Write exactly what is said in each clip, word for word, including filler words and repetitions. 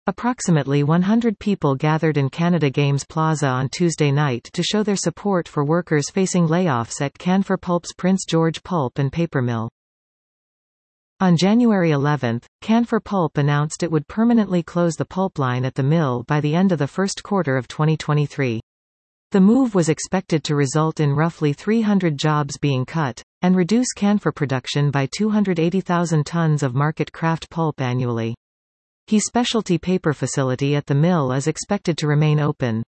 Approximately one hundred people gathered in Canada Games Plaza on Tuesday night to show their support for workers facing layoffs at Canfor Pulp's Prince George Pulp and Paper Mill. On January eleventh, Canfor Pulp announced it would permanently close the pulp line at the mill by the end of the first quarter of twenty twenty-three. The move was expected to result in roughly three hundred jobs being cut, and reduce Canfor production by two hundred eighty thousand tons of market kraft pulp annually. Key specialty paper facility at the mill is expected to remain open.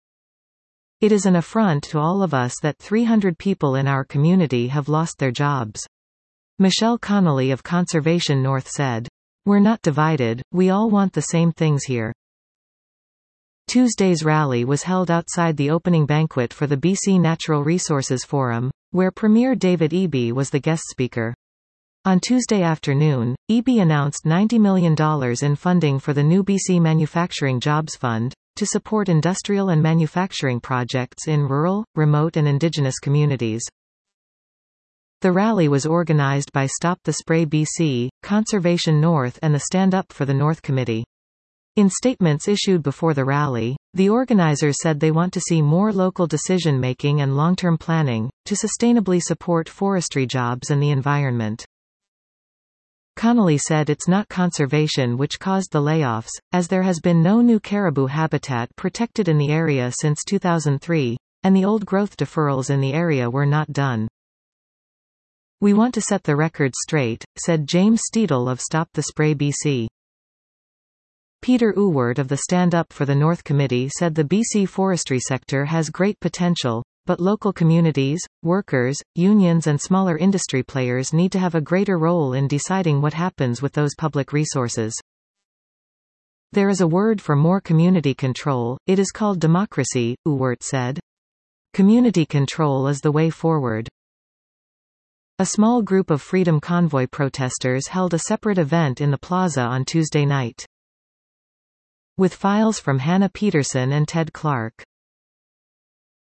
It is an affront to all of us that three hundred people in our community have lost their jobs. Michelle Connolly of Conservation North said, "We're not divided, we all want the same things here." Tuesday's rally was held outside the opening banquet for the B C Natural Resources Forum, where Premier David Eby was the guest speaker. On Tuesday afternoon, Eby announced ninety million dollars in funding for the new B C Manufacturing Jobs Fund, to support industrial and manufacturing projects in rural, remote and Indigenous communities. The rally was organized by Stop the Spray B C, Conservation North and the Stand Up for the North Committee. In statements issued before the rally, the organizers said they want to see more local decision-making and long-term planning, to sustainably support forestry jobs and the environment. Connolly said it's not conservation which caused the layoffs, as there has been no new caribou habitat protected in the area since two thousand three, and the old growth deferrals in the area were not done. "We want to set the record straight," said James Steedle of Stop the Spray B C. Peter Ewart of the Stand Up for the North Committee said the B C forestry sector has great potential, but local communities, workers, unions and smaller industry players need to have a greater role in deciding what happens with those public resources. "There is a word for more community control, it is called democracy," Ewart said. "Community control is the way forward." A small group of Freedom Convoy protesters held a separate event in the plaza on Tuesday night. With files from Hannah Peterson and Ted Clark.